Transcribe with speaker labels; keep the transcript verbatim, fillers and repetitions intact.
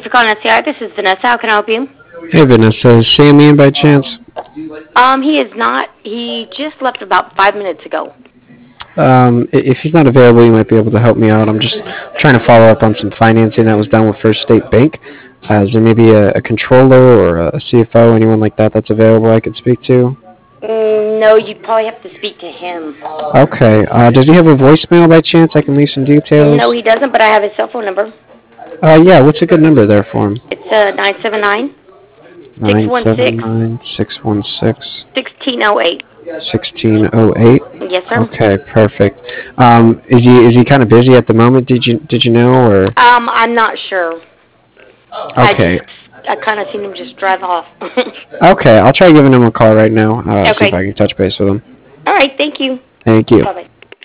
Speaker 1: for calling S C I. This is Vanessa. How can I help you?
Speaker 2: Hey Vanessa, is Sammy in by chance?
Speaker 1: Um, he is not. He just left about five minutes ago.
Speaker 2: Um, i- if he's not available, you might be able to help me out. I'm just trying to follow up on some financing that was done with First State Bank. Uh, is there maybe a, a controller or a C F O, anyone like that that's available I could speak to?
Speaker 1: Mm, no, you'd probably have to speak to him.
Speaker 2: Okay. Uh, does he have a voicemail by chance? I can leave some
Speaker 1: No,
Speaker 2: details.
Speaker 1: he doesn't, but I have his cell phone number.
Speaker 2: Uh, yeah. What's a good number there for him?
Speaker 1: It's uh, nine seven nine, six
Speaker 2: Nine
Speaker 1: one
Speaker 2: seven
Speaker 1: six,
Speaker 2: nine six one six
Speaker 1: sixteen oh eight.
Speaker 2: sixteen oh eight.
Speaker 1: Yes, sir.
Speaker 2: Okay, perfect. Um, is he is he kind of busy at the moment? Did you did you know or?
Speaker 1: Um, I'm not sure. I
Speaker 2: Okay.
Speaker 1: just, I kind of seen him just drive off.
Speaker 2: Okay, I'll try giving him a call right now. Uh, see if
Speaker 1: Okay.
Speaker 2: I can touch base with him.
Speaker 1: All right, thank you.
Speaker 2: Thank you.
Speaker 1: Bye-bye.